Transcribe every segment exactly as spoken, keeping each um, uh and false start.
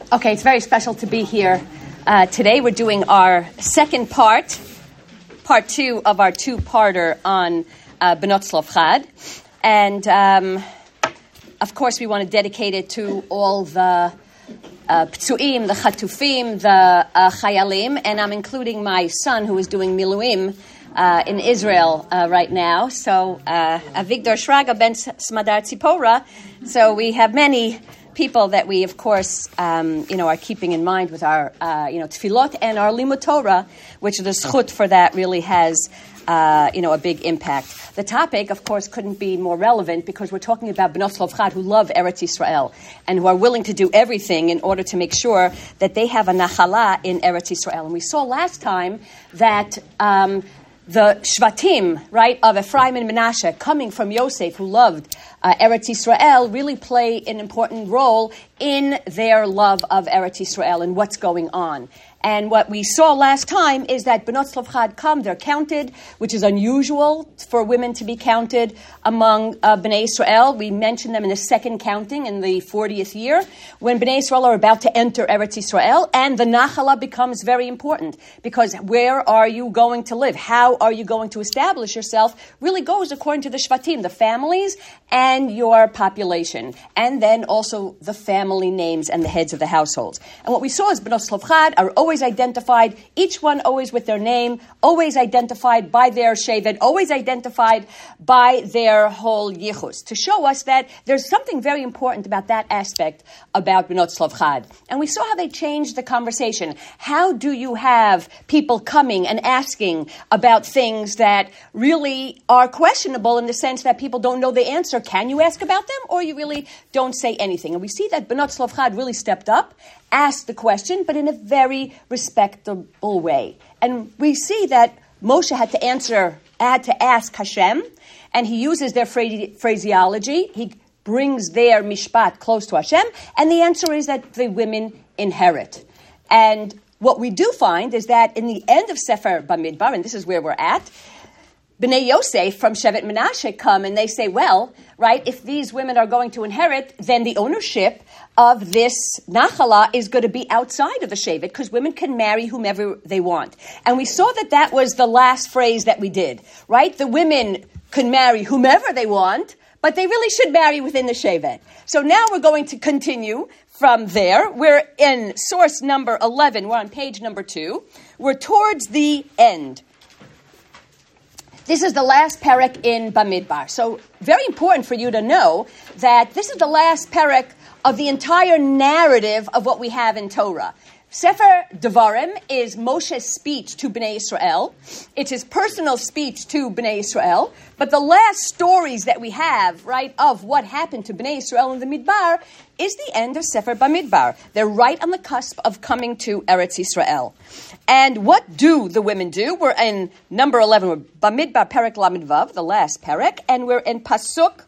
Okay, it's very special to be here. Uh, today we're doing our second part, part two of our two-parter on uh, Benot Tzlofchad. And, um, of course, we want to dedicate it to all the uh, Ptsuim, the Chatufim, the uh, Chayalim, and I'm including my son who is doing Miluim uh, in Israel uh, right now. So, uh, Avigdor Shraga ben Smadar Tzipora. So we have many people that we, of course, um, you know, are keeping in mind with our, uh, you know, tefillot and our limud Torah, which the zchut for that really has, uh, you know, a big impact. The topic, of course, couldn't be more relevant because we're talking about Benot Tzlofchad who love Eretz Yisrael and who are willing to do everything in order to make sure that they have a nachala in Eretz Yisrael. And we saw last time that Um, the Shvatim, right, of Ephraim and Menashe, coming from Yosef, who loved uh, Eretz Yisrael, really play an important role in their love of Eretz Yisrael and what's going on. And what we saw last time is that Benot Tzlofchad come, they're counted, which is unusual for women to be counted among uh, Bnei Israel. We mentioned them in the second counting in the fortieth year, when Bnei Israel are about to enter Eretz Yisrael, and the Nachala becomes very important, because where are you going to live? How are you going to establish yourself? Really goes according to the Shvatim, the families, and your population, and then also the family names and the heads of the households. And what we saw is Benot Tzlofchad are always Always identified, each one always with their name, always identified by their shevet, always identified by their whole yichus, to show us that there's something very important about that aspect about Benot Tzlofchad. And we saw how they changed the conversation. How do you have people coming and asking about things that really are questionable in the sense that people don't know the answer? Can you ask about them, or you really don't say anything? And we see that Benot Tzlofchad really stepped up, asked the question, but in a very respectable way. And we see that Moshe had to answer, had to ask Hashem, and he uses their phrase, phraseology. He brings their mishpat close to Hashem, and the answer is that the women inherit. And what we do find is that in the end of Sefer Bamidbar, and this is where we're at, Bnei Yosef from Shevet Menashe come and they say, well, right, if these women are going to inherit, then the ownership of this Nachala is going to be outside of the Shevet, because women can marry whomever they want. And we saw that that was the last phrase that we did, right? The women can marry whomever they want, but they really should marry within the Shevet. So now we're going to continue from there. We're in source number eleven. We're on page number two. We're towards the end. This is the last perek in Bamidbar. So very important for you to know that this is the last perek of the entire narrative of what we have in Torah. Sefer Devarim is Moshe's speech to Bnei Israel. It's his personal speech to Bnei Israel. But the last stories that we have, right, of what happened to Bnei Israel in the Midbar is the end of Sefer Bamidbar. They're right on the cusp of coming to Eretz Yisrael. And what do the women do? We're in number eleven, we're Bamidbar Perek Lamed Vav, the last Perek, and we're in Pasuk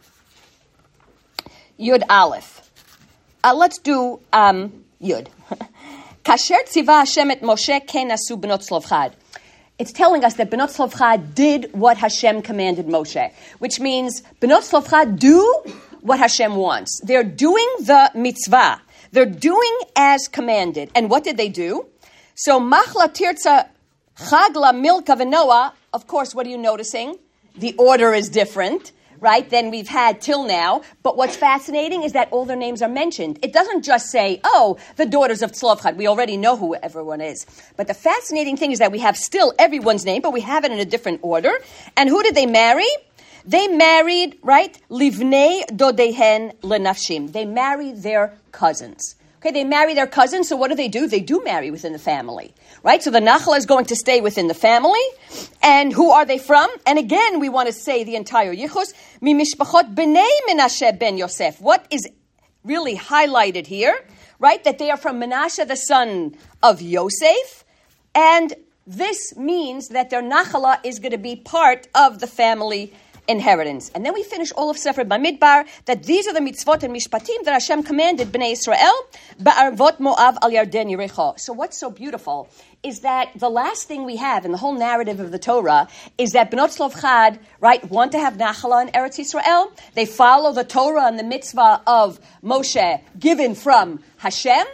Yud Aleph. Uh, let's do um, Yud. Kasher tziva Hashem et Moshe ken asu Benot Tzlofchad. It's telling us that Benot Tzlofchad did what Hashem commanded Moshe, which means Benot Tzlofchad do what Hashem wants. They're doing the mitzvah. They're doing as commanded. And what did they do? So Machla Tirza Chagla Milka Venoah, of course, what are you noticing? The order is different, right, than we've had till now. But what's fascinating is that all their names are mentioned. It doesn't just say, oh, the daughters of Tzlofchad. We already know who everyone is. But the fascinating thing is that we have still everyone's name, but we have it in a different order. And who did they marry? They married, right, Livnei Dodehen Lenafshim. They married their cousins. Okay, they marry their cousins, so what do they do? They do marry within the family, right? So the Nachala is going to stay within the family. And who are they from? And again, we want to say the entire Yichus. Mi mishpachot b'nei Menashe ben Yosef. What is really highlighted here, right? That they are from Menashe, the son of Yosef. And this means that their Nachala is going to be part of the family inheritance. And then we finish all of Sefer Bamidbar, that these are the mitzvot and mishpatim that Hashem commanded Bnei Israel, ba'arvot Moav al Yarden Yericho. So what's so beautiful is that the last thing we have in the whole narrative of the Torah is that Benot Tzlofchad, right, want to have Nachala in Eretz Yisrael. They follow the Torah and the mitzvah of Moshe given from Hashem.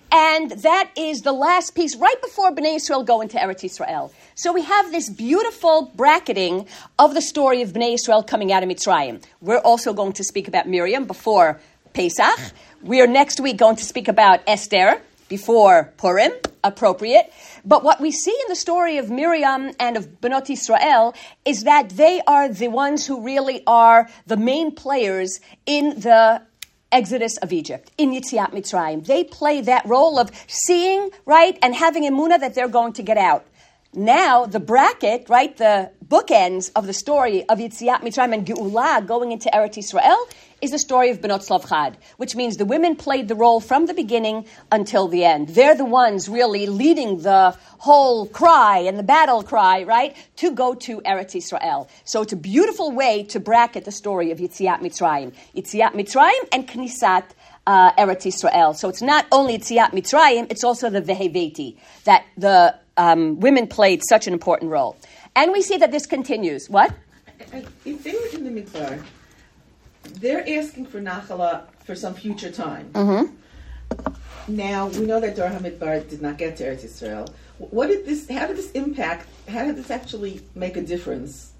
And that is the last piece right before Bnei Yisrael go into Eretz Yisrael. So we have this beautiful bracketing of the story of Bnei Yisrael coming out of Mitzrayim. We're also going to speak about Miriam before Pesach. We are next week going to speak about Esther before Purim, appropriate. But what we see in the story of Miriam and of Benot Yisrael is that they are the ones who really are the main players in the Exodus of Egypt, in Yetziat Mitzrayim. They play that role of seeing, right, and having emunah that they're going to get out. Now, the bracket, right, the bookends of the story of Yetziat Mitzrayim and Geulah going into Eretz Yisrael is the story of Benot Tzlofchad, which means the women played the role from the beginning until the end. They're the ones really leading the whole cry and the battle cry, right, to go to Eretz Yisrael. So it's a beautiful way to bracket the story of Yetziat Mitzrayim. Yetziat Mitzrayim and Knisat uh, Eretz Yisrael. So it's not only Yetziat Mitzrayim, it's also the Veheveti, that the um, women played such an important role. And we see that this continues. What? If they were in the Mikvah, they're asking for Nachala for some future time. Mm-hmm. Now, we know that Dor HaMidbar did not get to Eretz Yisrael. What did this, how did this impact, how did this actually make a difference,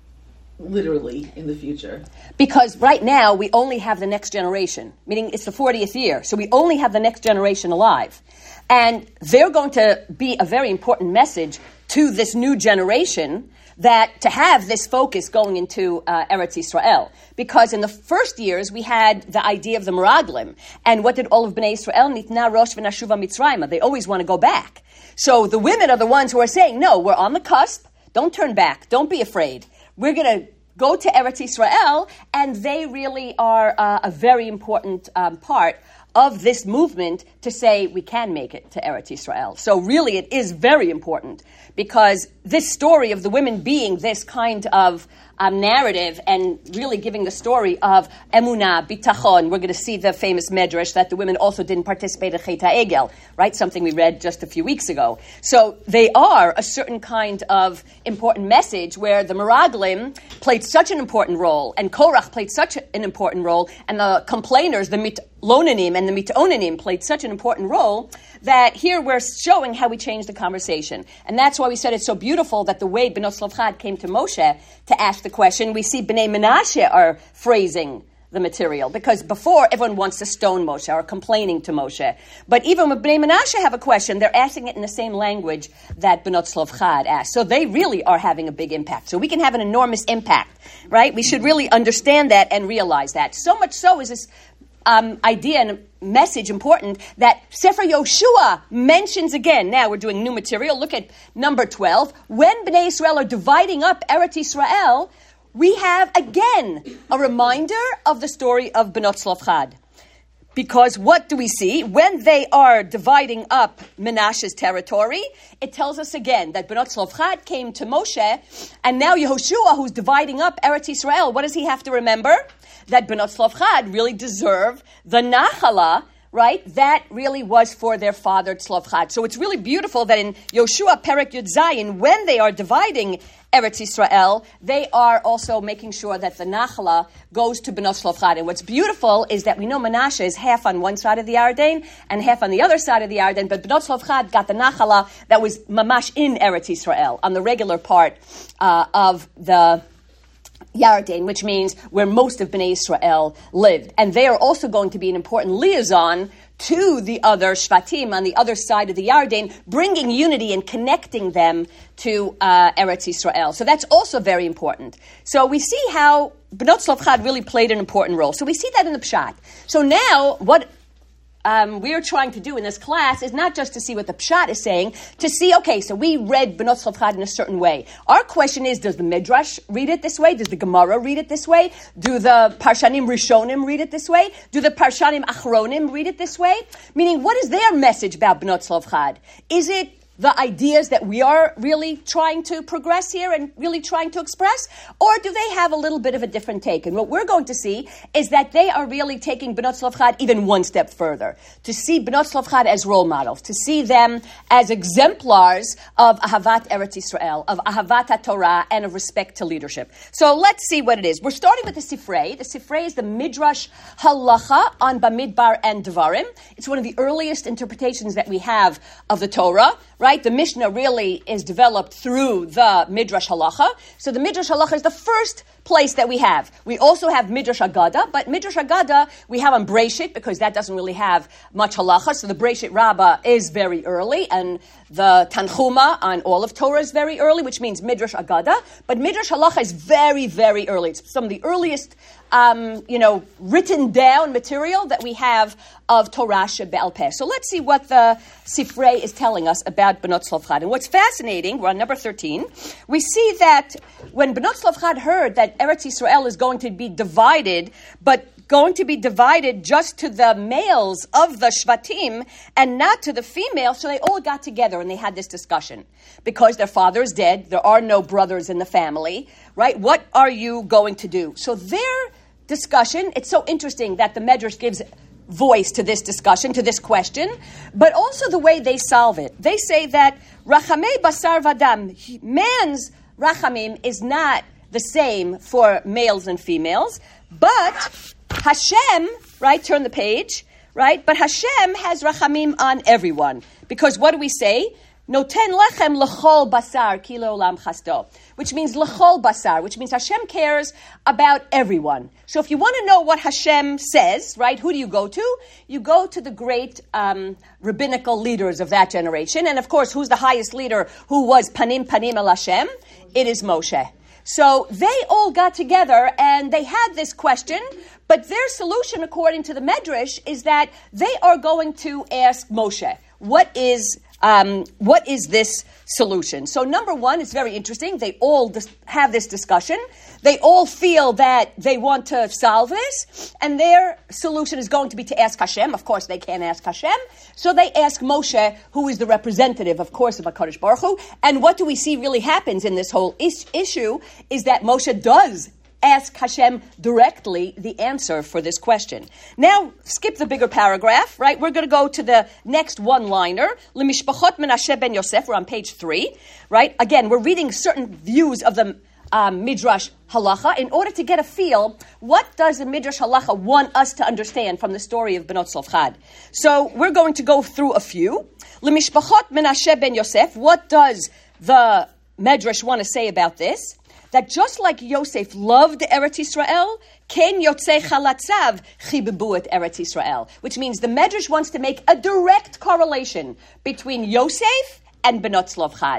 literally, in the future? Because right now, we only have the next generation, meaning it's the fortieth year, so we only have the next generation alive. And they're going to be a very important message to this new generation that to have this focus going into uh, Eretz Yisrael. Because in the first years, we had the idea of the Meraglim. And what did all of Bnei Yisrael? Nitna Rosh v'nashuva Mitzrayim. They always want to go back. So the women are the ones who are saying, no, we're on the cusp. Don't turn back. Don't be afraid. We're going to go to Eretz Yisrael. And they really are uh, a very important um, part of this movement to say we can make it to Eretz Yisrael. So really it is very important because this story of the women being this kind of um, narrative and really giving the story of emunah, bitachon. We're going to see the famous medrash that the women also didn't participate in Chet HaEgel, right? Something we read just a few weeks ago. So they are a certain kind of important message where the Meraglim played such an important role and Korach played such an important role and the complainers, the mitlonanim and the mitonanim played such an important role that here we're showing how we changed the conversation. And that's why we said it's so beautiful that the way Benot Tzlofchad came to Moshe to ask the question, we see Bnei Menashe are phrasing the material. Because before, everyone wants to stone Moshe or complaining to Moshe. But even when Bnei Menashe have a question, they're asking it in the same language that Benot Tzlofchad asked. So they really are having a big impact. So we can have an enormous impact, right? We should really understand that and realize that. So much so is this Um, idea and message important that Sefer Yoshua mentions again. Now we're doing new material. Look at number twelve. When Bnei Yisrael are dividing up Eretz Yisrael, we have again a reminder of the story of Benot Tzlofchad. Because what do we see? When they are dividing up Menashe's territory, it tells us again that Benot Tzlofchad came to Moshe, and now Yehoshua, who's dividing up Eretz Yisrael, what does he have to remember? That Benot Tzlofchad really deserve the Nachala, right? That really was for their father Tzlofchad. So it's really beautiful that in Yoshua Perek Yud Zayin, when they are dividing Eretz Yisrael, they are also making sure that the Nachala goes to Benot Tzlofchad. And what's beautiful is that we know Menashe is half on one side of the Yarden and half on the other side of the Yarden, but Benot Tzlofchad got the Nachala that was mamash in Eretz Yisrael, on the regular part uh, of the Yarden, which means where most of Bnei Israel lived. And they are also going to be an important liaison to the other Shvatim on the other side of the Yarden, bringing unity and connecting them to uh, Eretz Yisrael. So that's also very important. So we see how Benot Tzlofchad really played an important role. So we see that in the Pshat. So now what Um, we're trying to do in this class is not just to see what the Pshat is saying, to see, okay, so we read Benot Tzlofchad in a certain way. Our question is, does the Midrash read it this way? Does the Gemara read it this way? Do the Parshanim Rishonim read it this way? Do the Parshanim Achronim read it this way? Meaning, what is their message about Benot Tzlofchad? Is it the ideas that we are really trying to progress here and really trying to express? Or do they have a little bit of a different take? And what we're going to see is that they are really taking Bnot Tzlopchad even one step further, to see Bnot Tzlopchad as role models, to see them as exemplars of Ahavat Eretz Yisrael, of Ahavat HaTorah, and of respect to leadership. So let's see what it is. We're starting with the Sifrei. The Sifrei is the Midrash Halacha on Bamidbar and Devarim. It's one of the earliest interpretations that we have of the Torah, right? The Mishnah really is developed through the Midrash Halacha. So the Midrash Halacha is the first place that we have. We also have Midrash Agada, but Midrash Agada we have on Breshit because that doesn't really have much halacha. So the Breshit Rabbah is very early, and the Tanchuma on all of Torah is very early, which means Midrash Agada. But Midrash Halacha is very, very early. It's some of the earliest, um, you know, written down material that we have of Torah Shebe'al Peh. So let's see what the Sifrei is telling us about Bnot Tzlopchad. And what's fascinating, we're on number thirteen, we see that when Bnot Tzlopchad heard that Eretz Yisrael is going to be divided, but going to be divided just to the males of the Shvatim and not to the females, so they all got together and they had this discussion. Because their father is dead, there are no brothers in the family, right? What are you going to do? So their discussion, it's so interesting that the Medrash gives voice to this discussion, to this question, but also the way they solve it. They say that Rachamei Basar Vadam, man's Rachamim is not the same for males and females, but Hashem, right, turn the page, right, but Hashem has Rachamim on everyone. Because what do we say? Noten lechem lechol basar ki leolam chasto, which means lechol basar, which means Hashem cares about everyone. So if you want to know what Hashem says, right, who do you go to? You go to the great um, rabbinical leaders of that generation. And of course, who's the highest leader who was panim panim el Hashem? It is Moshe. So they all got together and they had this question, but their solution, according to the Medrash, is that they are going to ask Moshe, what is um, what is this solution? So number one, it's very interesting. They all dis- have this discussion. They all feel that they want to solve this, and their solution is going to be to ask Hashem. Of course, they can't ask Hashem, so they ask Moshe, who is the representative, of course, of HaKadosh Baruch Hu. And what do we see really happens in this whole is- issue is that Moshe does ask Hashem directly the answer for this question. Now, skip the bigger paragraph, right? We're going to go to the next one-liner. L'mishpachot Menashe ben Yosef, we're on page three, right? Again, we're reading certain views of the um, Midrash Halacha in order to get a feel, what does the Midrash Halacha want us to understand from the story of Bnot Tzlopchad? So we're going to go through a few. L'mishpachot Menashe ben Yosef, what does the Midrash want to say about this? That just like Yosef loved Eretz Yisrael, Ken Yotzei Chalatzav Chibebu et Eretz Yisrael, which means the Medrash wants to make a direct correlation between Yosef and Bnot Tzlopchad,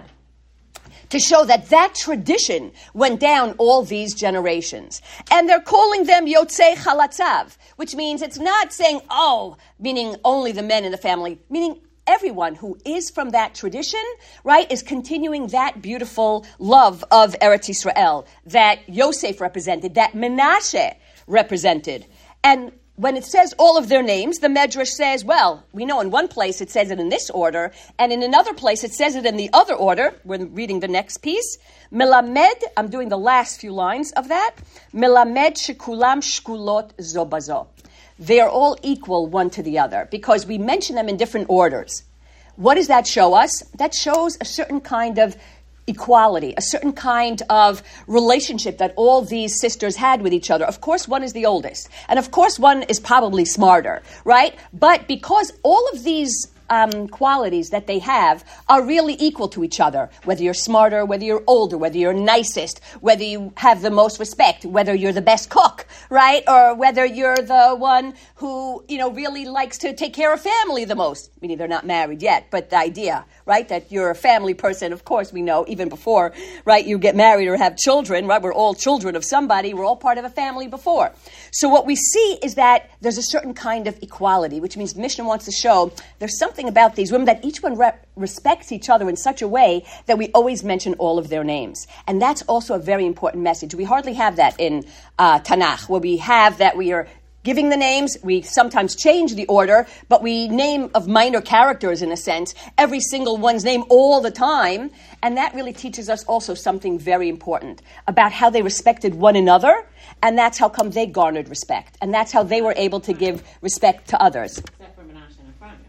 to show that that tradition went down all these generations. And they're calling them Yotzei Chalatzav, which means it's not saying, oh, meaning only the men in the family, meaning everyone who is from that tradition, right, is continuing that beautiful love of Eretz Yisrael that Yosef represented, that Menashe represented. And when it says all of their names, the Medrash says, well, we know in one place it says it in this order, and in another place it says it in the other order. We're reading the next piece. Melamed, I'm doing the last few lines of that. Melamed shekulam shkulot zo bazo. They are all equal one to the other because we mention them in different orders. What does that show us? That shows a certain kind of equality, a certain kind of relationship that all these sisters had with each other. Of course, one is the oldest. And of course, one is probably smarter, right? But because all of these Um, qualities that they have are really equal to each other, whether you're smarter, whether you're older, whether you're nicest, whether you have the most respect, whether you're the best cook, right? Or whether you're the one who, you know, really likes to take care of family the most. Meaning they're not married yet, but the idea, right, that you're a family person, of course we know, even before, right, you get married or have children, right? We're all children of somebody. We're all part of a family before. So what we see is that there's a certain kind of equality, which means Mishnah wants to show there's something about these women that each one re- respects each other in such a way that we always mention all of their names. And that's also a very important message. We hardly have that in uh, Tanakh, where we have that we are giving the names. We sometimes change the order, but we name of minor characters, in a sense, every single one's name all the time. And that really teaches us also something very important about how they respected one another, and that's how come they garnered respect. And that's how they were able to give respect to others. Except for Menashe and Ephraim.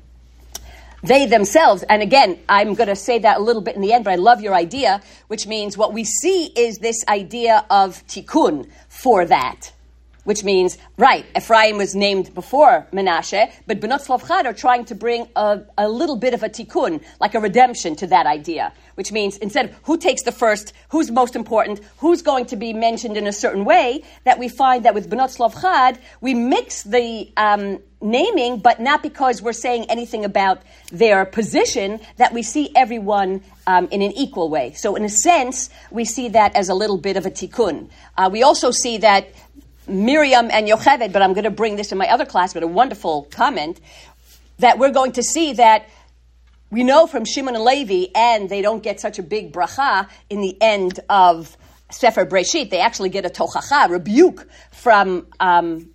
They themselves, and again, I'm going to say that a little bit in the end, but I love your idea, which means what we see is this idea of tikkun for that. Which means, right, Ephraim was named before Menashe, but Benot Tzlov are trying to bring a, a little bit of a tikkun, like a redemption to that idea. Which means, instead of who takes the first, who's most important, who's going to be mentioned in a certain way, that we find that with Benot Tzlov we mix the um, naming, but not because we're saying anything about their position, that we see everyone um, in an equal way. So in a sense, we see that as a little bit of a tikkun. Uh, we also see that Miriam and Yocheved, but I'm going to bring this in my other class, but a wonderful comment, that we're going to see that we know from Shimon and Levi, and they don't get such a big bracha in the end of Sefer Breshit. They actually get a tochacha, rebuke from um,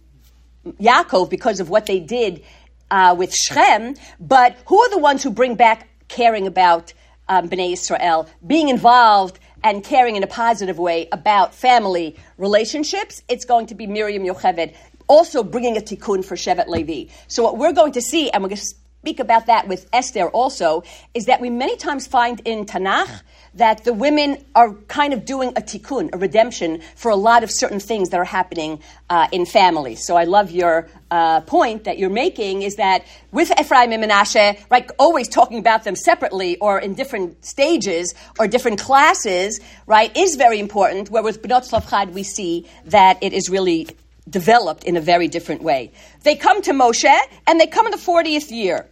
Yaakov because of what they did uh, with Shechem. But who are the ones who bring back caring about um, Bnei Yisrael, being involved and caring in a positive way about family relationships? It's going to be Miriam Yocheved, also bringing a tikkun for Shevet Levi. So what we're going to see, and we're going to speak about that with Esther also, is that we many times find in Tanakh that the women are kind of doing a tikkun, a redemption, for a lot of certain things that are happening uh, in families. So I love your uh, point that you're making, is that with Ephraim and Menashe, right, always talking about them separately or in different stages or different classes, right, is very important, where with Benot Tzlov we see that it is really developed in a very different way. They come to Moshe, and they come in the fortieth year.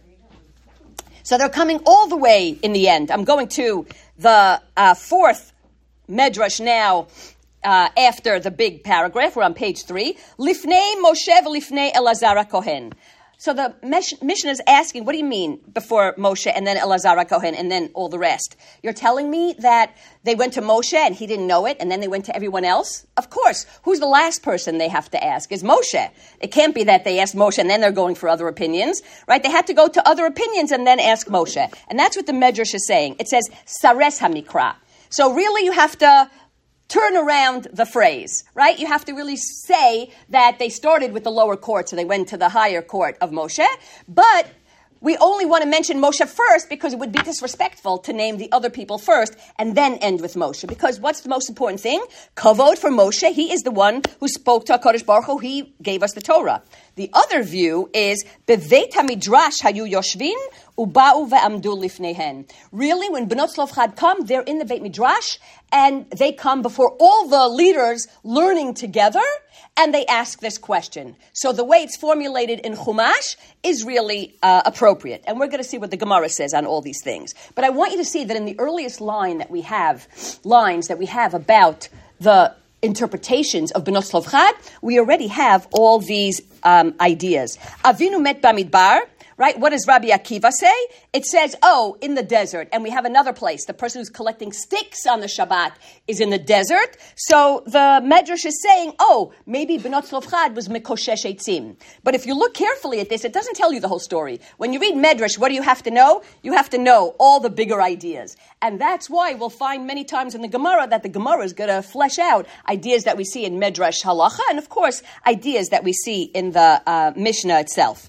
So they're coming all the way in the end. I'm going to the uh, fourth medrash now, uh, after the big paragraph. We're on page three. Lifnei Moshe v'lifnei Elazar Kohen. So the Mishnah is asking, what do you mean before Moshe and then Elazar Kohen and then all the rest? You're telling me that they went to Moshe and he didn't know it, and then they went to everyone else? Of course. Who's the last person they have to ask? Is Moshe. It can't be that they asked Moshe and then they're going for other opinions, right? They had to go to other opinions and then ask Moshe. And that's what the Medrash is saying. It says, Sares HaMikra. So really you have to turn around the phrase, right? You have to really say that they started with the lower court, so they went to the higher court of Moshe, but we only want to mention Moshe first because it would be disrespectful to name the other people first and then end with Moshe. Because what's the most important thing? Kavod for Moshe. He is the one who spoke to HaKadosh Baruch Hu. He gave us the Torah. The other view is Beveit HaMidrash Hayu Yoshvin Uba'u ve'amdu lifnehen. Really, when Benot Tzlov come, they're in the Beit Midrash, and they come before all the leaders learning together, and they ask this question. So the way it's formulated in Chumash is really uh, appropriate. And we're going to see what the Gemara says on all these things. But I want you to see that in the earliest line that we have, lines that we have about the interpretations of Benot Tzlov Chad, we already have all these um, ideas. Avinu met bamidbar. Right? What does Rabbi Akiva say? It says, oh, in the desert. And we have another place. The person who's collecting sticks on the Shabbat is in the desert. So the Medrash is saying, oh, maybe Benot Tzlov Chad was Mekoshesh Eitzim. But if you look carefully at this, it doesn't tell you the whole story. When you read Medrash, what do you have to know? You have to know all the bigger ideas. And that's why we'll find many times in the Gemara that the Gemara is going to flesh out ideas that we see in Medrash Halacha, and of course, ideas that we see in the uh, Mishnah itself.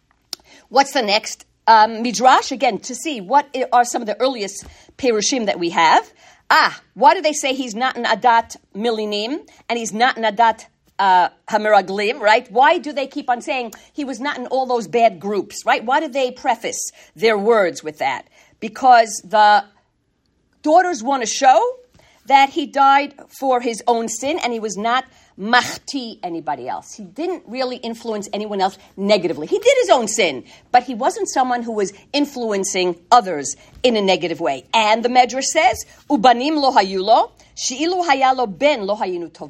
What's the next um, midrash? Again, to see what are some of the earliest perushim that we have. Ah, why do they say he's not an adat milinim and he's not an adat uh, hamiraglim, right? Why do they keep on saying he was not in all those bad groups, right? Why do they preface their words with that? Because the daughters want to show that he died for his own sin and he was not machti anybody else. He didn't really influence anyone else negatively. He did his own sin, but he wasn't someone who was influencing others in a negative way. And the Medrash says, Ubanim lo hayulo, she'ilu hayalo ben lo hayinu tovot.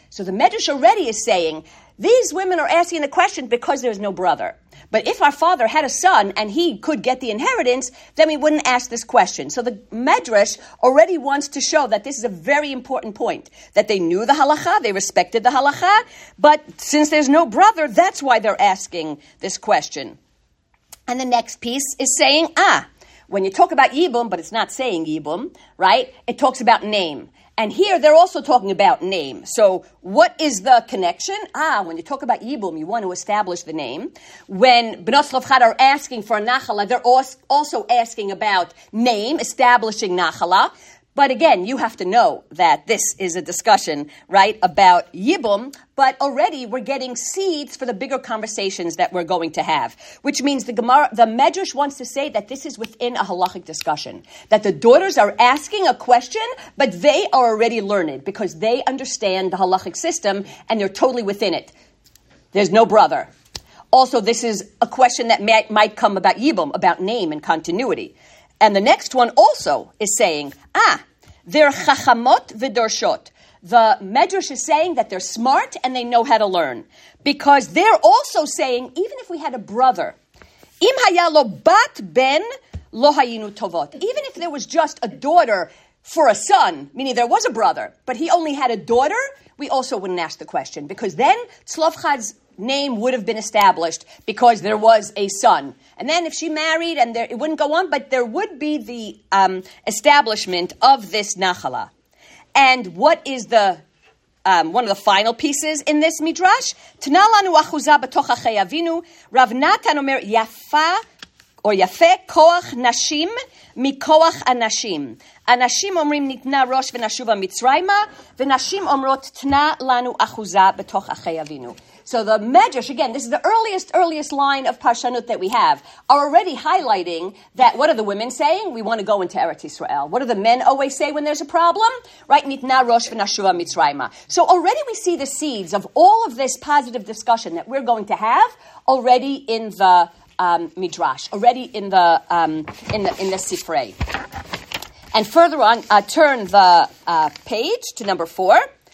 So the Medrash already is saying, these women are asking the question because there's no brother. But if our father had a son and he could get the inheritance, then we wouldn't ask this question. So the Medrash already wants to show that this is a very important point, that they knew the halacha, they respected the halacha, but since there's no brother, that's why they're asking this question. And the next piece is saying, ah, when you talk about Yibum, but it's not saying Yibum, right? It talks about name. And here they're also talking about name. So what is the connection? Ah, when you talk about Yibum, you want to establish the name. When Bnot Tzlofchad are asking for a Nachala, they're also asking about name, establishing Nachala. But again, you have to know that this is a discussion, right, about Yibum, but already we're getting seeds for the bigger conversations that we're going to have, which means the Gemara, the Medrash wants to say that this is within a halachic discussion, that the daughters are asking a question, but they are already learned because they understand the halachic system and they're totally within it. There's no brother. Also, this is a question that may, might come about Yibum, about name and continuity. And the next one also is saying, ah, they're chachamot v'dorshot. The Medrash is saying that they're smart and they know how to learn. Because they're also saying, even if we had a brother, im haya lo bat ben lo hayinu tovot. Even if there was just a daughter for a son, meaning there was a brother, but he only had a daughter, we also wouldn't ask the question. Because then Tzlofchad's name would have been established because there was a son. And then if she married, and there, it wouldn't go on, but there would be the um, establishment of this nachala. And what is the um, one of the final pieces in this midrash? Tana lanu achuza b'toch achei avinu. Rav Natan omer yafa or yafe koach nashim mikoach anashim. Anashim omrim nitna rosh v'nashuva mitzrayma v'nashim omrot tana lanu achuza b'toch achei avinu. So the Medrash, again, this is the earliest, earliest line of Parshanut that we have, are already highlighting that, what are the women saying? We want to go into Eretz Yisrael. What do the men always say when there's a problem? Right? Nitna rosh v'nashuva mitzrayma. So already we see the seeds of all of this positive discussion that we're going to have already in the um, Midrash, already in the um, in the in the Sifrei. And further on, uh, turn the uh, page to number four.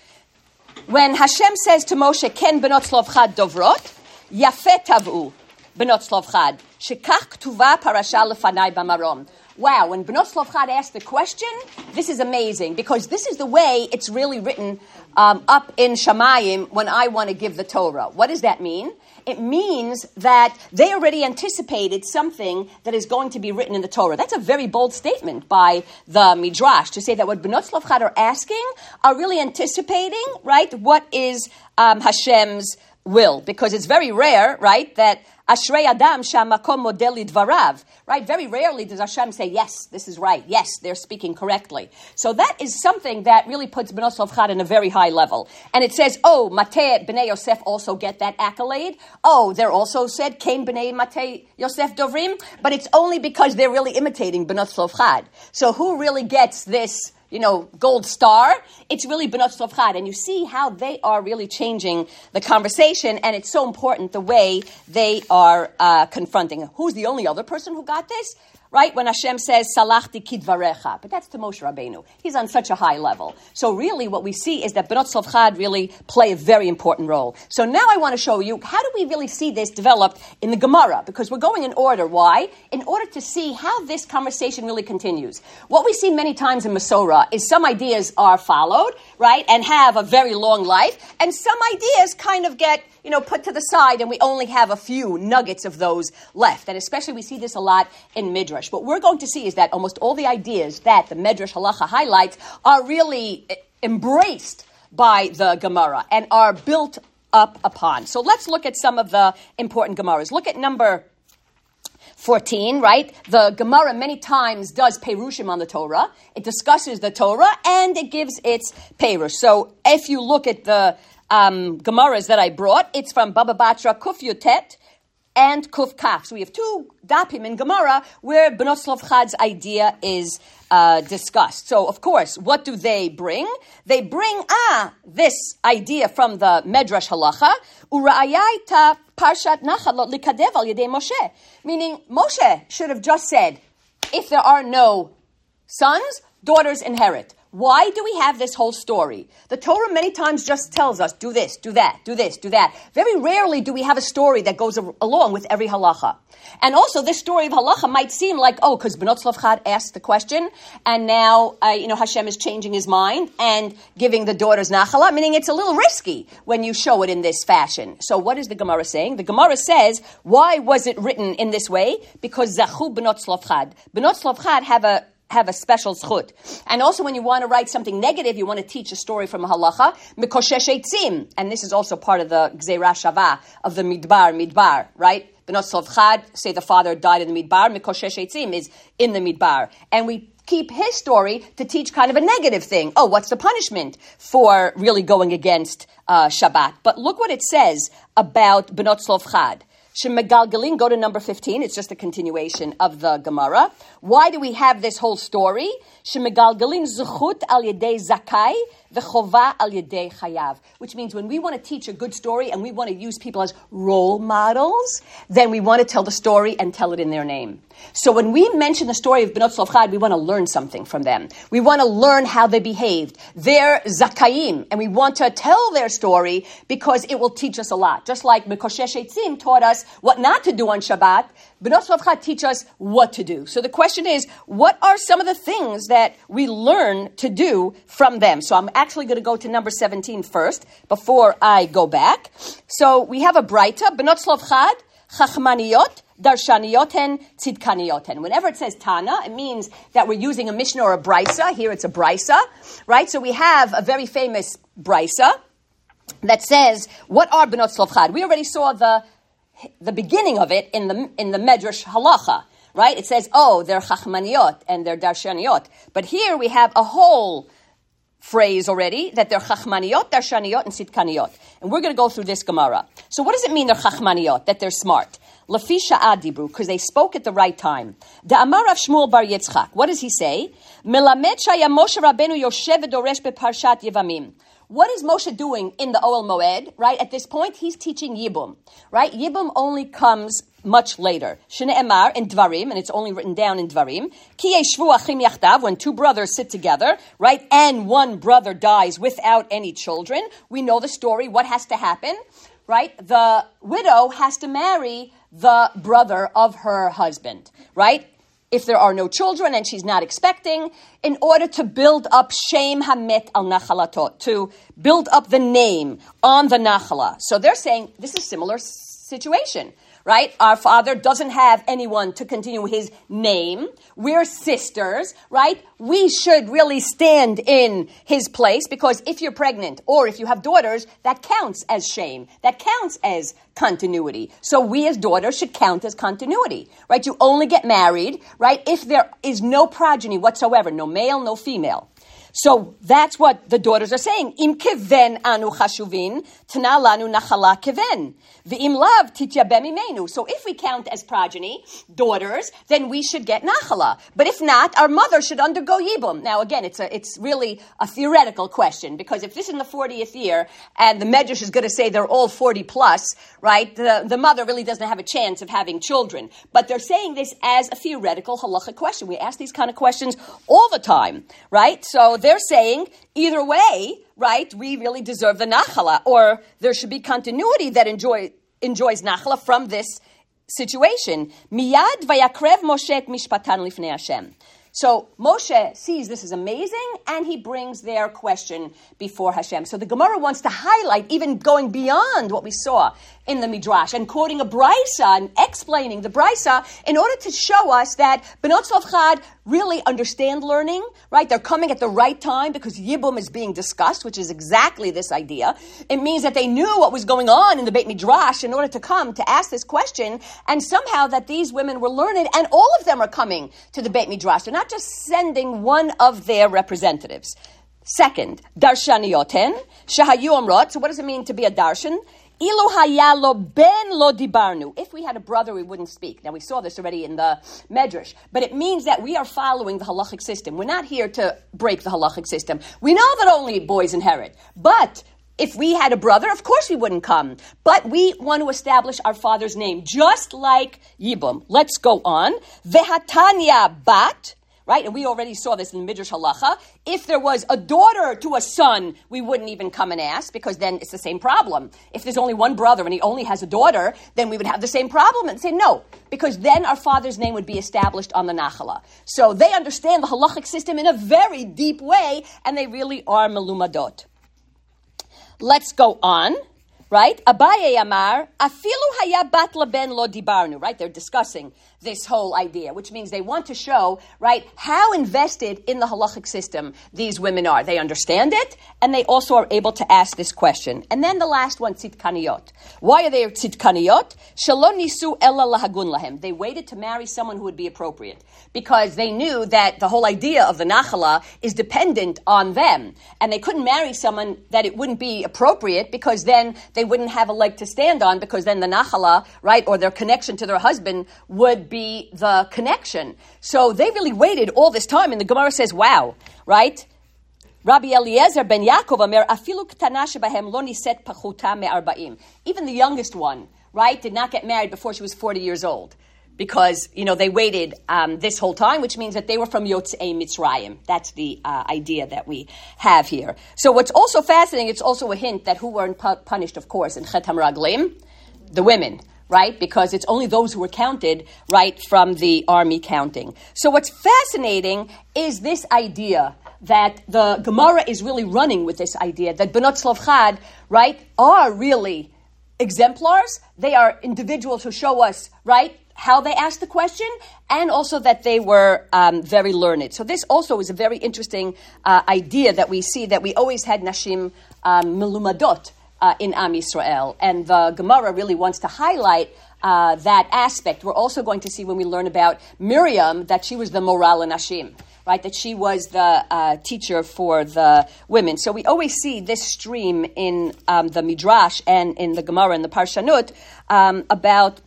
When Hashem says to Moshe, Ken benot Tzlofchad dovrot, Yafet tavu benot Tzlofchad, shekach ktuva parasha lefanai b'marom. Wow, when Benot Tzlofchad asked the question, this is amazing, because this is the way it's really written um, up in Shamayim when I want to give the Torah. What does that mean? It means that they already anticipated something that is going to be written in the Torah. That's a very bold statement by the Midrash, to say that what Benot Tzlofchad are asking are really anticipating, right, what is um, Hashem's will. Because it's very rare, right, that Ashrei Adam Shamakom Modeli Dvarav. Right? Very rarely does Hashem say, yes, this is right. Yes, they're speaking correctly. So that is something that really puts Benot Tzlofchad in a very high level. And it says, oh, Matei B'nai Yosef also get that accolade. Oh, they're also said, Kain B'nai Matei Yosef Dovrim. But it's only because they're really imitating Benot Tzlofchad. So who really gets this, you know, gold star? It's really Benot Tzlofchad. And you see how they are really changing the conversation, and it's so important the way they are uh, confronting. Who's the only other person who got this? Right? When Hashem says, Salachti kidvarecha. But that's to Moshe Rabbeinu. He's on such a high level. So really what we see is that Benot Tzlofchad really play a very important role. So now I want to show you, how do we really see this developed in the Gemara? Because we're going in order. Why? In order to see how this conversation really continues. What we see many times in Masorah is some ideas are followed, right, and have a very long life, and some ideas kind of get, you know, put to the side, and we only have a few nuggets of those left. And especially we see this a lot in Midrash. What we're going to see is that almost all the ideas that the Midrash Halacha highlights are really embraced by the Gemara and are built up upon. So let's look at some of the important Gemaras. Look at number fourteen, right? The Gemara many times does Perushim on the Torah. It discusses the Torah and it gives its Perush. So if you look at the um, Gemaras that I brought, it's from Baba Batra, Kuf Yutet, and Kuf Kaf. So we have two dapim in Gemara where Benot Tzlofchad's idea is uh, discussed. So, of course, what do they bring? They bring, ah, this idea from the Medrash Halacha, Ura'ayai ta Parshat Nachalot likadev al yedei Moshe. Meaning, Moshe should have just said, if there are no sons, daughters inherit. Why do we have this whole story? The Torah many times just tells us, do this, do that, do this, do that. Very rarely do we have a story that goes a- along with every halacha. And also, this story of halacha might seem like, oh, because Bnot Tzlofchad asked the question, and now, uh, you know, Hashem is changing his mind and giving the daughters nachala, meaning it's a little risky when you show it in this fashion. So what is the Gemara saying? The Gemara says, why was it written in this way? Because Zachu Bnot Tzlofchad. Bnot Tzlofchad have a have a special zchut. And also when you want to write something negative, you want to teach a story from a halacha, mikoshesh eitzim. And this is also part of the gzeira shava of the midbar, midbar, right? Bnot Tzlofchad, say the father died in the midbar, mikoshesh eitzim is in the midbar. And we keep his story to teach kind of a negative thing. Oh, what's the punishment for really going against uh, Shabbat? But look what it says about Bnot Tzlofchad. Shemegalgalin, go to number fifteen. It's just a continuation of the Gemara. Why do we have this whole story? Shemegalgalin zechut al yedei zakai v'chova al yedei chayav. Which means when we want to teach a good story and we want to use people as role models, then we want to tell the story and tell it in their name. So when we mention the story of Bnot Tzlofchad, we want to learn something from them. We want to learn how they behaved. They're zakayim, and we want to tell their story because it will teach us a lot. Just like Mikoshesh Eitzim taught us what not to do on Shabbat, Bnot Tzlofchad teach us what to do. So the question is, what are some of the things that we learn to do from them? So I'm actually going to go to number seventeen first before I go back. So we have a braita, Bnot Tzlofchad, Chachmaniyot, Darshaniyot, Tzidkaniyot. Whenever it says Tana, it means that we're using a Mishnah or a Brisa. Here it's a Brisa, right? So we have a very famous Brisa that says, what are Bnot Tzlofchad? We already saw the the beginning of it in the in the Medrash Halacha, right? It says, oh, they're Chachmaniyot and they're Darshaniyot. But here we have a whole phrase already that they're Chachmaniyot, Darshaniyot, and Tzidkaniyot. And we're going to go through this Gemara. So what does it mean they're Chachmaniyot, that they're smart? Lafi sha'ad dibru, because they spoke at the right time. Da'amar Rav Shmuel bar Yitzchak. What does he say? Melamed shaya Moshe Rabbeinu yoshev v'doresh beparshat Yevamim. What is Moshe doing in the Ohel Moed, right? At this point, he's teaching Yibum, right? Yibum only comes much later. Shne'emar in Dvarim, and it's only written down in Dvarim. Ki yeshvu achim yachdav, when two brothers sit together, right? And one brother dies without any children. We know the story. What has to happen, right? The widow has to marry the brother of her husband, right? If there are no children and she's not expecting, in order to build up Shem Hamet al Nachalatot, to build up the name on the Nachala. So they're saying this is a similar situation, right? Our father doesn't have anyone to continue his name. We're sisters, right? We should really stand in his place because if you're pregnant or if you have daughters, that counts as shame. That counts as continuity. So we as daughters should count as continuity, right? You only get married, right, if there is no progeny whatsoever, no male, no female. So that's what the daughters are saying. Im keven anu chashuvin, tana lanu nachala keven. V'im lav tityabem imenu. So if we count as progeny, daughters, then we should get nachala. But if not, our mother should undergo yibum. Now again, it's a, it's really a theoretical question, because if this is in the fortieth year, and the Medrash is going to say they're all forty plus, right, the, the mother really doesn't have a chance of having children. But they're saying this as a theoretical halacha question. We ask these kind of questions all the time, right? So they're saying, either way, right, we really deserve the nachala, or there should be continuity that enjoy, enjoys nachala from this situation. Miyad vayakrev Moshe et mishpatan lifnei Hashem. So Moshe sees this is amazing, and he brings their question before Hashem. So the Gemara wants to highlight, even going beyond what we saw in the Midrash, and quoting a Brisa and explaining the Brisa in order to show us that Bnot Tzlofchad really understand learning, right? They're coming at the right time because Yibum is being discussed, which is exactly this idea. It means that they knew what was going on in the Beit Midrash in order to come to ask this question, and somehow that these women were learned, and all of them are coming to the Beit Midrash. They're not just sending one of their representatives. Second, Darshaniyoten, Shahayu Omrot. So what does it mean to be a Darshan? Ilu hayalo ben lo dibarnu. If we had a brother, we wouldn't speak. Now, we saw this already in the Medrash. But it means that we are following the halachic system. We're not here to break the halachic system. We know that only boys inherit. But if we had a brother, of course we wouldn't come. But we want to establish our father's name, just like Yibum. Let's go on. Vehatanya bat. right? And we already saw this in Midrash Halacha. If there was a daughter to a son, we wouldn't even come and ask, because then it's the same problem. If there's only one brother and he only has a daughter, then we would have the same problem and say no, because then our father's name would be established on the Nachala. So they understand the halachic system in a very deep way, and they really are melumadot. Let's go on. Right? Abaye Amar, afilu haya bat laben lo dibarnu. Right? They're discussing this whole idea, which means they want to show, right, how invested in the halachic system these women are. They understand it, and they also are able to ask this question. And then the last one, tzidkaniyot. Why are they tzidkaniyot? Shelo nisu ella lahagun lahem. They waited to marry someone who would be appropriate, because they knew that the whole idea of the nachala is dependent on them, and they couldn't marry someone that it wouldn't be appropriate, because then they wouldn't have a leg to stand on, because then the nachala, right, or their connection to their husband would be the connection. So they really waited all this time, and the Gemara says, wow, right? Rabbi Eliezer ben Yaakov Amer, afilu ktana shebahem lo niset pachuta me'arba'im. Even the youngest one, right, did not get married before she was forty years old, because, you know, they waited um, this whole time, which means that they were from Yotzei Mitzrayim. That's the uh, idea that we have here. So what's also fascinating, it's also a hint that who weren't pu- punished, of course, in Chet HaMeraglim? The women, right? Because it's only those who were counted, right, from the army counting. So what's fascinating is this idea that the Gemara is really running with this idea that Benot Tzlov, right, are really exemplars. They are individuals who show us, right, how they asked the question, and also that they were um, very learned. So this also is a very interesting uh, idea that we see, that we always had Nashim um, Melumadot uh, in Am Yisrael. And the Gemara really wants to highlight uh, that aspect. We're also going to see when we learn about Miriam that she was the Moral Nashim, right, that she was the uh, teacher for the women. So we always see this stream in um, the Midrash and in the Gemara and the Parshanut um, about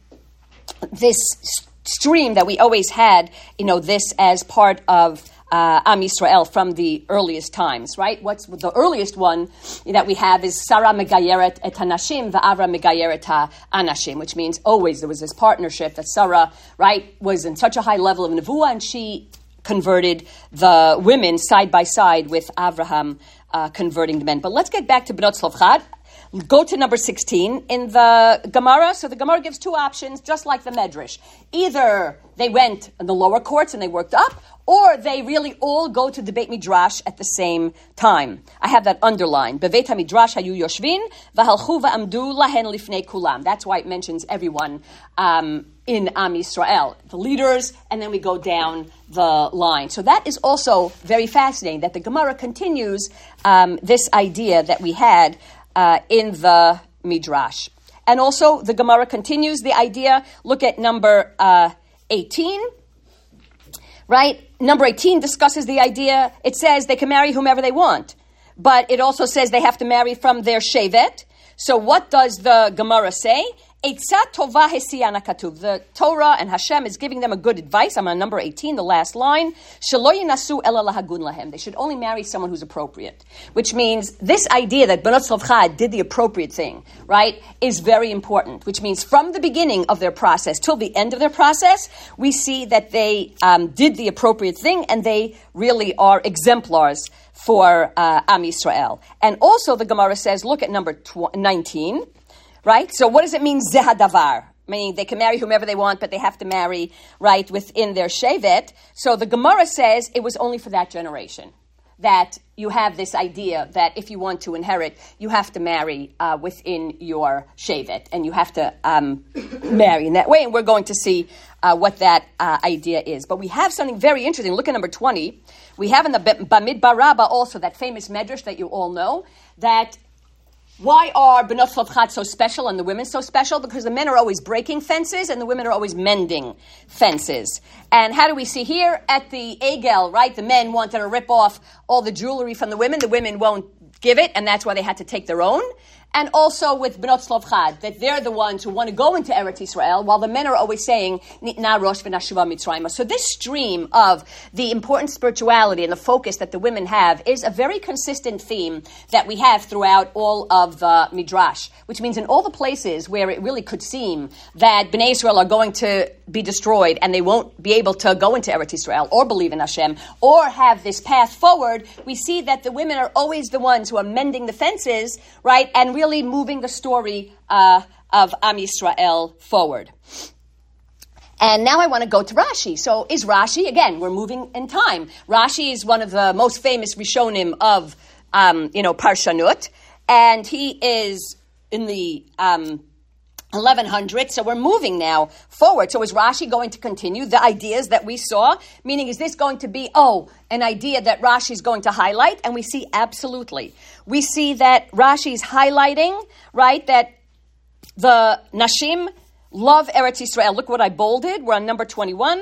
this stream that we always had, you know, this as part of uh, Am Yisrael from the earliest times, right? What's the earliest one that we have is Sarah megayeret et hanashim va'Avra megayeret ha'anashim, which means always there was this partnership that Sarah, right, was in such a high level of nevuah, and she converted the women side by side with Avraham uh, converting the men. But let's get back to Benot Tzlov. Go to number sixteen in the Gemara. So the Gemara gives two options, just like the Medrash. Either they went in the lower courts and they worked up, or they really all go to the Beit Midrash at the same time. I have that underlined. Beveit HaMidrash hayu yoshvin, v'halchu v'amdu lahen lifnei kulam. That's why it mentions everyone um, in Am Yisrael, the leaders, and then we go down the line. So that is also very fascinating, that the Gemara continues um, this idea that we had Uh, in the Midrash. And also, the Gemara continues the idea. Look at number uh, eighteen. Right? Number eighteen discusses the idea. It says they can marry whomever they want. But it also says they have to marry from their shevet. So what does the Gemara say? Eitzah tova hesiyana katuv. The Torah and Hashem is giving them a good advice. I'm on number eighteen, the last line. Shelo yinasu ela lahagun lahem. They should only marry someone who's appropriate. Which means this idea that Benot Tzlov did the appropriate thing, right, is very important. Which means from the beginning of their process till the end of their process, we see that they um, did the appropriate thing, and they really are exemplars for uh, Am Yisrael. And also the Gemara says, look at number nineteen. Right? So what does it mean, zehadavar? Meaning they can marry whomever they want, but they have to marry, right, within their shevet. So the Gemara says it was only for that generation. That you have this idea that if you want to inherit, you have to marry uh, within your shevet. And you have to um, marry in that way. And we're going to see uh, what that uh, idea is. But we have something very interesting. Look at number twenty. We have in the Bamidbar Rabbah also that famous medrash that you all know, that why are Benot Tzlov so special and the women so special? Because the men are always breaking fences and the women are always mending fences. And how do we see here? At the Egel, right, the men wanted to rip off all the jewelry from the women. The women won't give it, and that's why they had to take their own. and also with Bnot Tzlofchad, that they're the ones who want to go into Eretz Yisrael, while the men are always saying, Nitna Rosh v'Nashuva Mitzrayma. So this stream of the important spirituality and the focus that the women have is a very consistent theme that we have throughout all of the Midrash, which means in all the places where it really could seem that Bnei Israel are going to be destroyed and they won't be able to go into Eretz Yisrael or believe in Hashem or have this path forward, we see that the women are always the ones who are mending the fences, right, and really moving the story uh, of Am Yisrael forward. And now I want to go to Rashi. So is Rashi, again, we're moving in time. Rashi is one of the most famous Rishonim of, um, you know, Parshanut, and he is in the um, eleven hundreds, so we're moving now forward. So is Rashi going to continue the ideas that we saw? Meaning, is this going to be, oh, an idea that Rashi is going to highlight? And we see absolutely. We see that Rashi is highlighting, right, that the Nashim love Eretz Yisrael. Look what I bolded. We're on number twenty-one.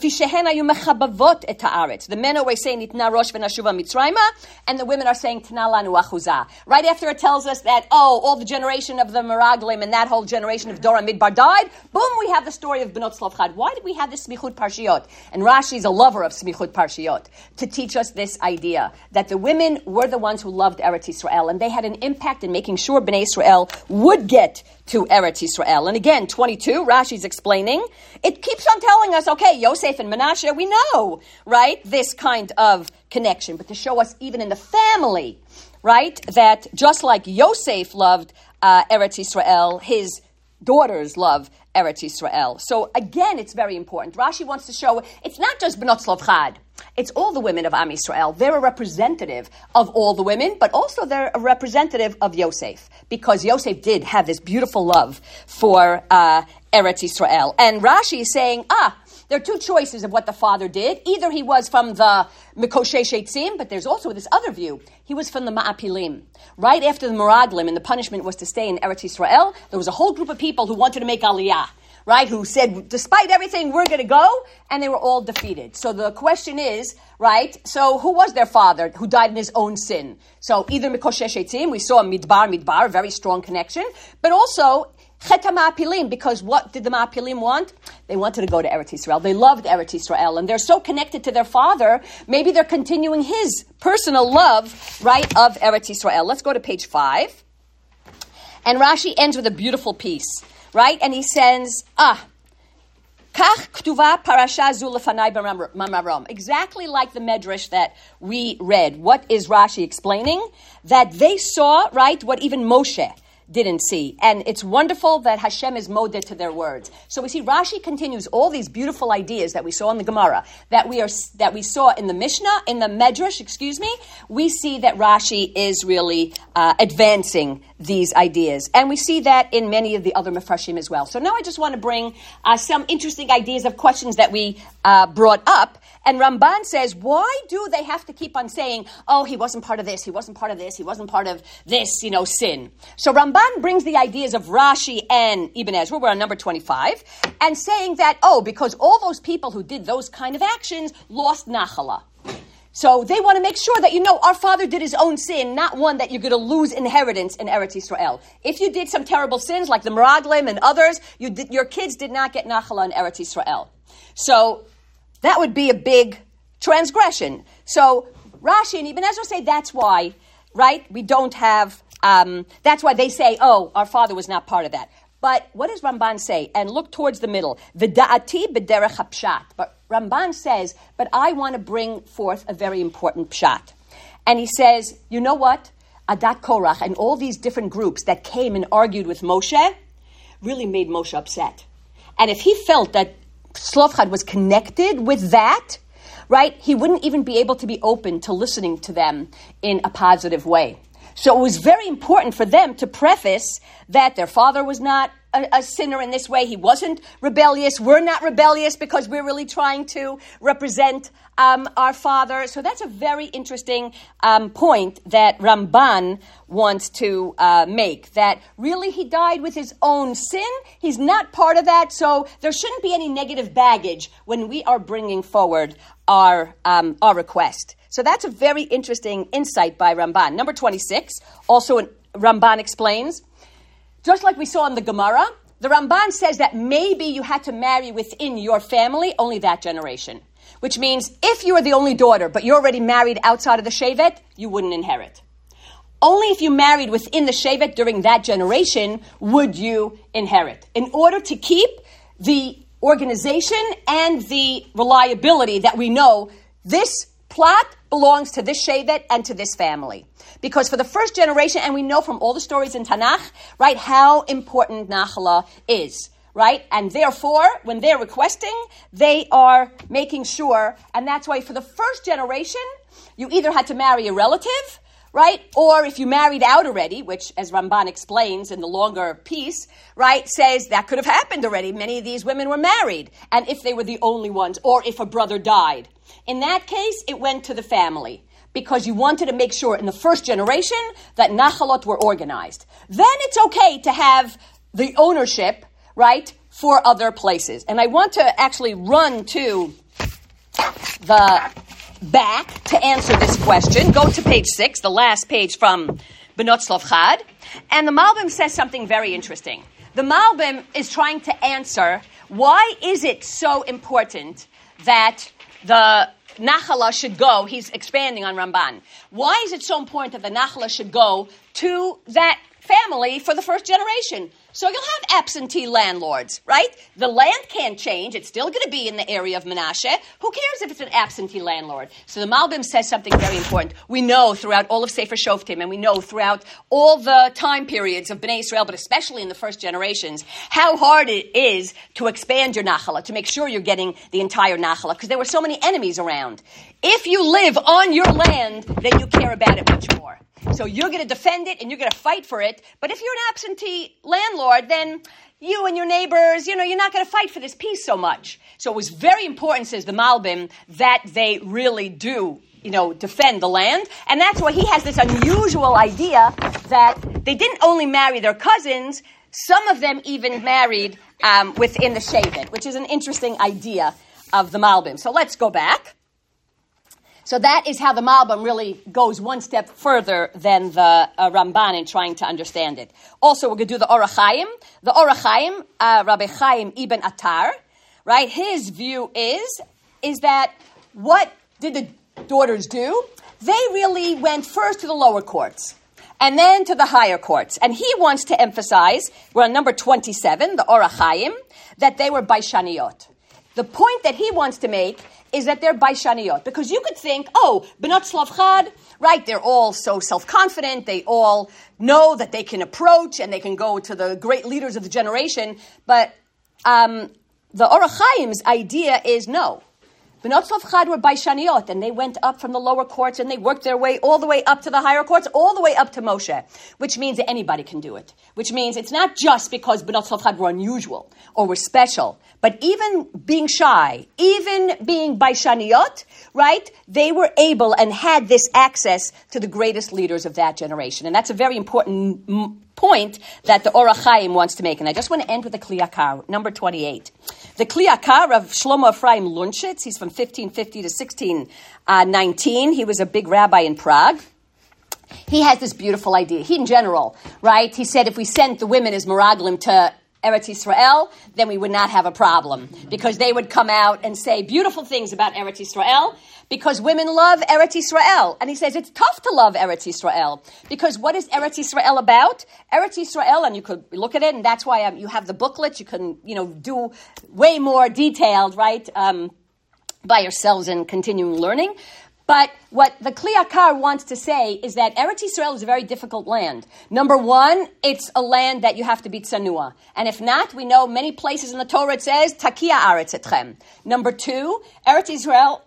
The men always say Nitna Rosh v'Nashuva Mitzrayma, and the women are saying Tana lanu achuzah. Right after it tells us that, oh, all the generation of the Meraglim and that whole generation of Dora Midbar died, boom, we have the story of Bnot Tzlofchad. Why did we have this Smichut Parshiot? And Rashi is a lover of Smichut Parshiot to teach us this idea that the women were the ones who loved Eretz Yisrael, and they had an impact in making sure Bnei Israel would get to Eretz Yisrael. And again, twenty-two, Rashi's explaining, it keeps on telling us, okay, Yosef and Menashe, we know, right, this kind of connection. But to show us even in the family, right, that just like Yosef loved uh, Eretz Yisrael, his daughters love Eretz Yisrael. So again, it's very important. Rashi wants to show it's not just Bnot Tzlofchad. It's all the women of Am Yisrael. They're a representative of all the women, but also they're a representative of Yosef, because Yosef did have this beautiful love for uh, Eretz Yisrael. And Rashi is saying, ah, there are two choices of what the father did. Either he was from the Mikoshe Shetzim, but there's also this other view. He was from the Ma'apilim. Right after the Meraglim, and the punishment was to stay in Eretz Yisrael, there was a whole group of people who wanted to make Aliyah, right, who said, despite everything, we're going to go, and they were all defeated. So the question is, right, so who was their father who died in his own sin? So either Mikoshe Shetzim, we saw Midbar, Midbar, a very strong connection, but also Chet HaMa'apilim, because what did the Ma'apilim want? They wanted to go to Eretz Yisrael. They loved Eretz Yisrael, and they're so connected to their father, maybe they're continuing his personal love, right, of Eretz Yisrael. Let's go to page five. And Rashi ends with a beautiful piece, right? And he says, ah, Kach ktuva parasha zu lefanai b'mamarom. Exactly like the medrash that we read. What is Rashi explaining? That they saw, right, what even Moshe didn't see. And it's wonderful that Hashem is moded to their words. So we see Rashi continues all these beautiful ideas that we saw in the Gemara, that we are that we saw in the Mishnah, in the Medrash, excuse me. We see that Rashi is really uh, advancing these ideas. And we see that in many of the other Mefarshim as well. So now I just want to bring uh, some interesting ideas of questions that we uh, brought up. And Ramban says, why do they have to keep on saying, oh, he wasn't part of this, he wasn't part of this, he wasn't part of this, you know, sin. So Ramban brings the ideas of Rashi and Ibn Ezra, we're on number twenty-five, and saying that, oh, because all those people who did those kind of actions lost Nachala. So they want to make sure that, you know, our father did his own sin, not one that you're going to lose inheritance in Eretz Yisrael. If you did some terrible sins like the Meraglim and others, you did, your kids did not get Nachala in Eretz Yisrael. So that would be a big transgression. So Rashi and Ibn Ezra say that's why, right, we don't have, um, that's why they say, oh, our father was not part of that. But what does Ramban say? And look towards the middle. V'da'ati b'derech hapshat. But Ramban says, but I want to bring forth a very important pshat. And he says, you know what? Adat Korach and all these different groups that came and argued with Moshe really made Moshe upset. And if he felt that Tzlofchad was connected with that, right, he wouldn't even be able to be open to listening to them in a positive way. So it was very important for them to preface that their father was not a, a sinner in this way. He wasn't rebellious. We're not rebellious because we're really trying to represent um, our father. So that's a very interesting um, point that Ramban wants to uh, make, that really he died with his own sin. He's not part of that. So there shouldn't be any negative baggage when we are bringing forward our um, our request. So that's a very interesting insight by Ramban. Number twenty-six, also an Ramban explains, just like we saw in the Gemara, the Ramban says that maybe you had to marry within your family only that generation. Which means if you were the only daughter, but you're already married outside of the Shevet, you wouldn't inherit. Only if you married within the Shevet during that generation would you inherit. In order to keep the organization and the reliability that we know this plot belongs to this Shevet and to this family. Because for the first generation, and we know from all the stories in Tanakh, right, how important Nachala is. Right? And therefore, when they're requesting, they are making sure, and that's why for the first generation, you either had to marry a relative, right? Or if you married out already, which as Ramban explains in the longer piece, right, says that could have happened already. Many of these women were married. And if they were the only ones, or if a brother died. In that case, it went to the family. Because you wanted to make sure in the first generation that Nachalot were organized. Then it's okay to have the ownership, right, for other places. And I want to actually run to the back to answer this question. Go to page six, the last page from Benot Tzlov Chad. And the Malbim says something very interesting. The Malbim is trying to answer, why is it so important that the Nachala should go, he's expanding on Ramban. Why is it so important that the Nachala should go to that family for the first generation? So you'll have absentee landlords, right? The land can't change. It's still going to be in the area of Menashe. Who cares if it's an absentee landlord? So the Malbim says something very important. We know throughout all of Sefer Shoftim, and we know throughout all the time periods of Bnei Israel, but especially in the first generations, how hard it is to expand your Nachala, to make sure you're getting the entire Nachala, because there were so many enemies around. If you live on your land, then you care about it much more. So you're going to defend it and you're going to fight for it. But if you're an absentee landlord, then you and your neighbors, you know, you're not going to fight for this piece so much. So it was very important, says the Malbim, that they really do, you know, defend the land. And that's why he has this unusual idea that they didn't only marry their cousins, some of them even married um, within the Shevet, which is an interesting idea of the Malbim. So let's go back. So that is how the Malbim really goes one step further than the uh, Ramban in trying to understand it. Also, we're going to do the Orach Chaim. The Orach Chaim, uh, Rabbi Chaim Ibn Attar, right? His view is, is that what did the daughters do? They really went first to the lower courts and then to the higher courts. And he wants to emphasize, we're on number twenty-seven, the Orach Chaim, that they were Baishaniyot. The point that he wants to make is that they're Baishaniyot. Because you could think, oh, Benot Tzlov Chad, right, they're all so self-confident, they all know that they can approach and they can go to the great leaders of the generation. But um, the Orach Chaim's idea is no. Benot Tzlov Chad were Baishaniyot, and they went up from the lower courts and they worked their way all the way up to the higher courts, all the way up to Moshe, which means that anybody can do it. Which means it's not just because Benot Tzlov Chad were unusual or were special, but even being shy, even being Baishaniyot, right, they were able and had this access to the greatest leaders of that generation. And that's a very important m- point that the Orach Chaim wants to make. And I just want to end with the Kli Yakar, number twenty-eight. The Kli Yakar of Shlomo Ephraim Lunchitz, he's from fifteen fifty to sixteen nineteen. He was a big rabbi in Prague. He has this beautiful idea. He, in general, right, he said if we sent the women as Meraglim to Eretz Yisrael, then we would not have a problem. Because they would come out and say beautiful things about Eretz Yisrael, because women love Eretz Yisrael. And he says it's tough to love Eretz Yisrael. Because what is Eretz Yisrael about? Eretz Yisrael, and you could look at it, and that's why um, you have the booklet. You can, you know, do way more detailed, right, um, by yourselves and continuing learning. But what the Kli Yakar wants to say is that Eretz Yisrael is a very difficult land. Number one, it's a land that you have to be tzanua. And if not, we know many places in the Torah it says, Takia Aretz Etchem. Number two, Eretz Yisrael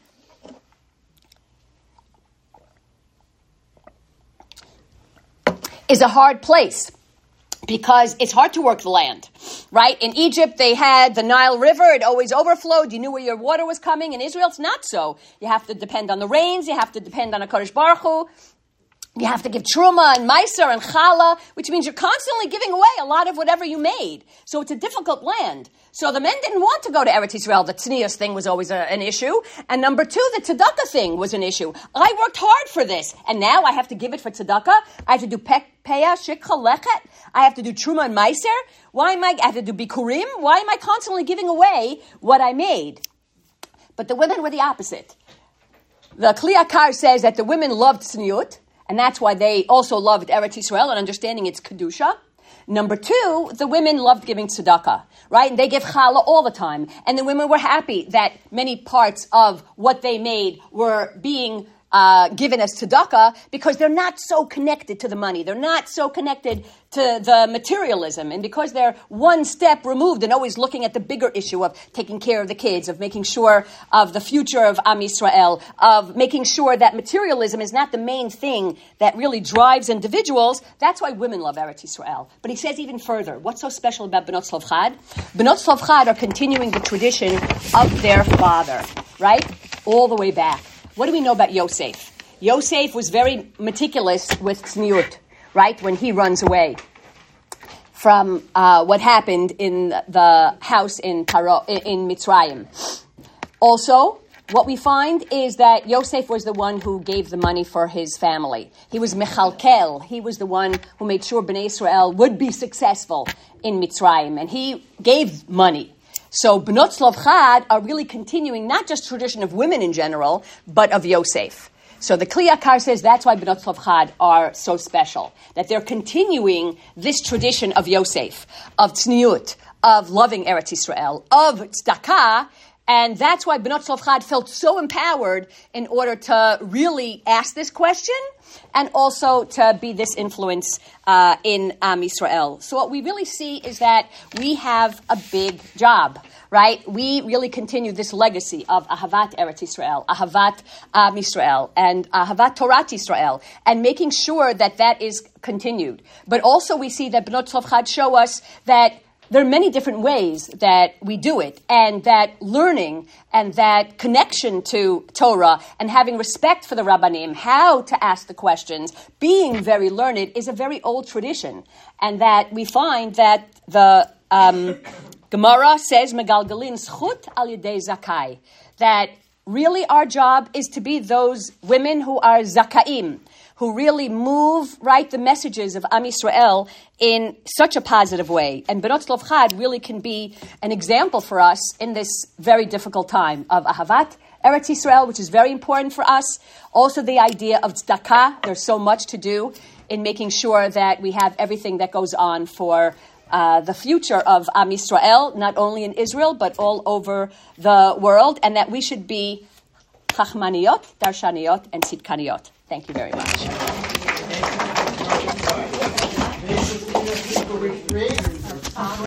is a hard place. Because it's hard to work the land, right? In Egypt, they had the Nile River. It always overflowed. You knew where your water was coming. In Israel, it's not so. You have to depend on the rains. You have to depend on HaKadosh Baruch Hu. You have to give truma and meiser and challah, which means you're constantly giving away a lot of whatever you made. So it's a difficult land. So the men didn't want to go to Eretz Yisrael. The tznius thing was always a, an issue. And number two, the tzedakah thing was an issue. I worked hard for this, and now I have to give it for tzedakah. I have to do peah, shikha, lechet. I have to do truma and meiser. Why am I, I have to do bikurim? Why am I constantly giving away what I made? But the women were the opposite. The Kli Yakar says that the women loved tzniut, and that's why they also loved Eretz Yisrael and understanding its kedusha. Number two, the women loved giving tzedakah, right? And they give challah all the time. And the women were happy that many parts of what they made were being uh, given as tzedakah because they're not so connected to the money. They're not so connected to the materialism. And because they're one step removed and always looking at the bigger issue of taking care of the kids, of making sure of the future of Am Yisrael, of making sure that materialism is not the main thing that really drives individuals, that's why women love Eretz Yisrael. But he says even further, what's so special about Benot Tzlov Chad? Benot Tzlov Chad are continuing the tradition of their father, right? All the way back. What do we know about Yosef? Yosef was very meticulous with tzniut, right, when he runs away from uh, what happened in the house in Paro, in Mitzrayim. Also, what we find is that Yosef was the one who gave the money for his family. He was Mechalkel. He was the one who made sure Bnei Israel would be successful in Mitzrayim, and he gave money. So Benot Tzlov Chad are really continuing not just tradition of women in general, but of Yosef. So the Kli Yakar says that's why Benot Tzlov Chad are so special, that they're continuing this tradition of Yosef, of tzniut, of loving Eretz Yisrael, of tzedakah, and that's why Benot Tzlov Chad felt so empowered in order to really ask this question and also to be this influence uh, in Am Yisrael. So what we really see is that we have a big job, right? We really continue this legacy of Ahavat Eretz Yisrael, Ahavat Am Yisrael, and Ahavat Torat Yisrael, and making sure that that is continued. But also we see that Benot Tzlov Chad show us that there are many different ways that we do it, and that learning and that connection to Torah and having respect for the Rabbanim, how to ask the questions, being very learned is a very old tradition. And that we find that the um, Gemara says, Megalgalin schut al yedei zakai, that really our job is to be those women who are zakaim, who really move, right, the messages of Am Yisrael in such a positive way. And Benot Tzlov Chad really can be an example for us in this very difficult time of Ahavat Eretz Yisrael, which is very important for us. Also the idea of tzedakah. There's so much to do in making sure that we have everything that goes on for uh, the future of Am Yisrael, not only in Israel, but all over the world, and that we should be chachmaniyot, darshaniyot, and tzidkaniyot. Thank you very much.